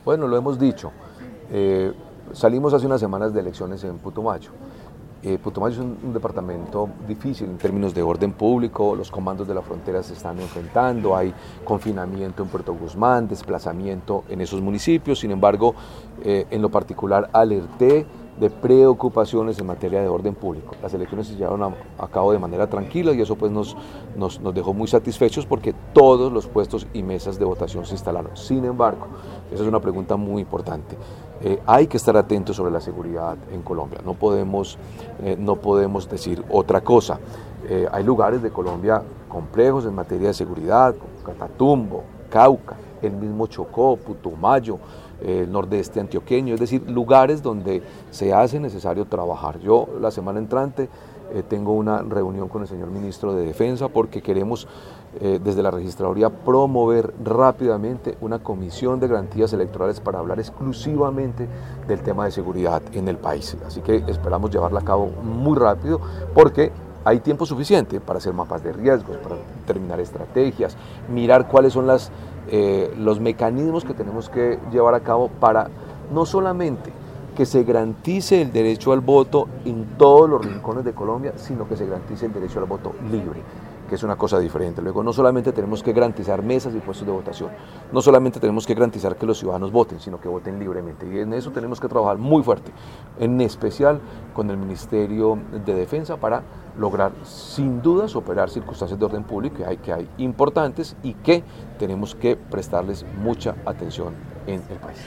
Bueno, lo hemos dicho. Salimos hace unas semanas de elecciones en Putumayo. Putumayo es un departamento difícil en términos de orden público, los comandos de la frontera se están enfrentando, hay confinamiento en Puerto Guzmán, desplazamiento en esos municipios. Sin embargo, en lo particular alerté de preocupaciones en materia de orden público. Las elecciones se llevaron a cabo de manera tranquila y eso pues nos dejó muy satisfechos porque todos los puestos y mesas de votación se instalaron. Sin embargo, esa es una pregunta muy importante. Hay que estar atentos sobre la seguridad en Colombia, no podemos decir otra cosa. Hay lugares de Colombia complejos en materia de seguridad, como Catatumbo, Cauca, el mismo Chocó, Putumayo, el nordeste antioqueño, es decir, lugares donde se hace necesario trabajar. Yo la semana entrante tengo una reunión con el señor ministro de Defensa porque queremos desde la registraduría promover rápidamente una comisión de garantías electorales para hablar exclusivamente del tema de seguridad en el país. Así que esperamos llevarla a cabo muy rápido porque hay tiempo suficiente para hacer mapas de riesgos, para determinar estrategias, mirar cuáles son los mecanismos que tenemos que llevar a cabo para no solamente que se garantice el derecho al voto en todos los rincones de Colombia, sino que se garantice el derecho al voto libre, que es una cosa diferente. Luego, no solamente tenemos que garantizar mesas y puestos de votación, no solamente tenemos que garantizar que los ciudadanos voten, sino que voten libremente. Y en eso tenemos que trabajar muy fuerte, en especial con el Ministerio de Defensa, para lograr sin duda superar circunstancias de orden público que hay importantes y que tenemos que prestarles mucha atención en el país.